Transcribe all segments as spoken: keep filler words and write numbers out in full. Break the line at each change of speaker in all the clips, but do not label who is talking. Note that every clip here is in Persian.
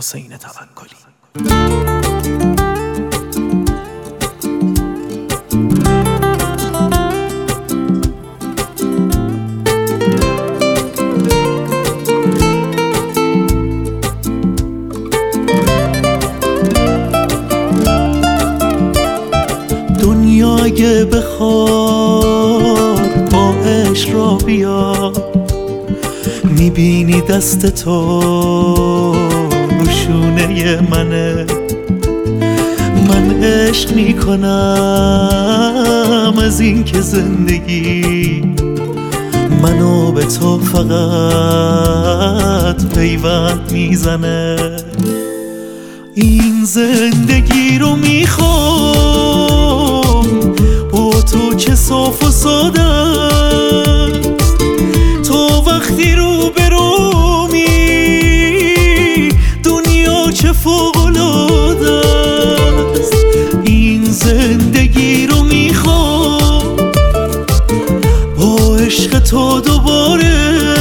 حسین توکلی.
دنیا اگه بخواد با عشق را بیا، میبینی دست تو روشونه منه. من عشق میکنم از این که زندگی منو به تو فقط پیوند میزنه. این زندگی رو میخوام با تو چه صاف و ساده، تو وقتی رو برومی دنیا چه فوق‌العاده است. این زندگی رو میخوام با عشق تو دوباره،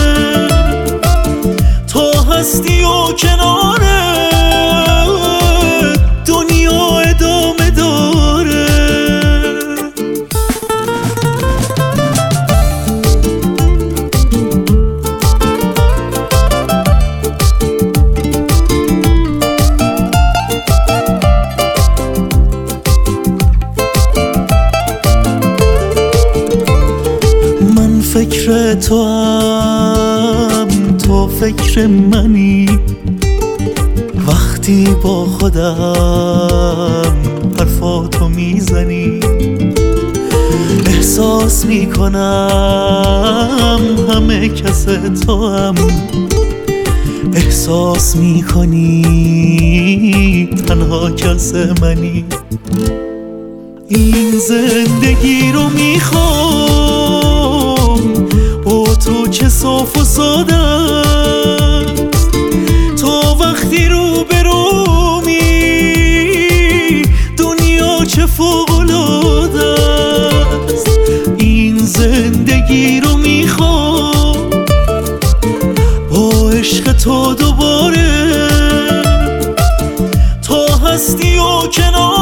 تو هستی و کناره دنیا ادامه داره. من فکر تو هم تو فکر منی، وقتی با خودم حرفاتو میزنی احساس میکنم همه کس تو هم احساس میکنی تنها کس منی. این زندگی رو میخوام با تو چه صاف و ساده، تو وقتی رو برومی دنیا چه فوق‌العاده است. این زندگی رو میخوام با عشق تو دوباره، تو هستی و کنار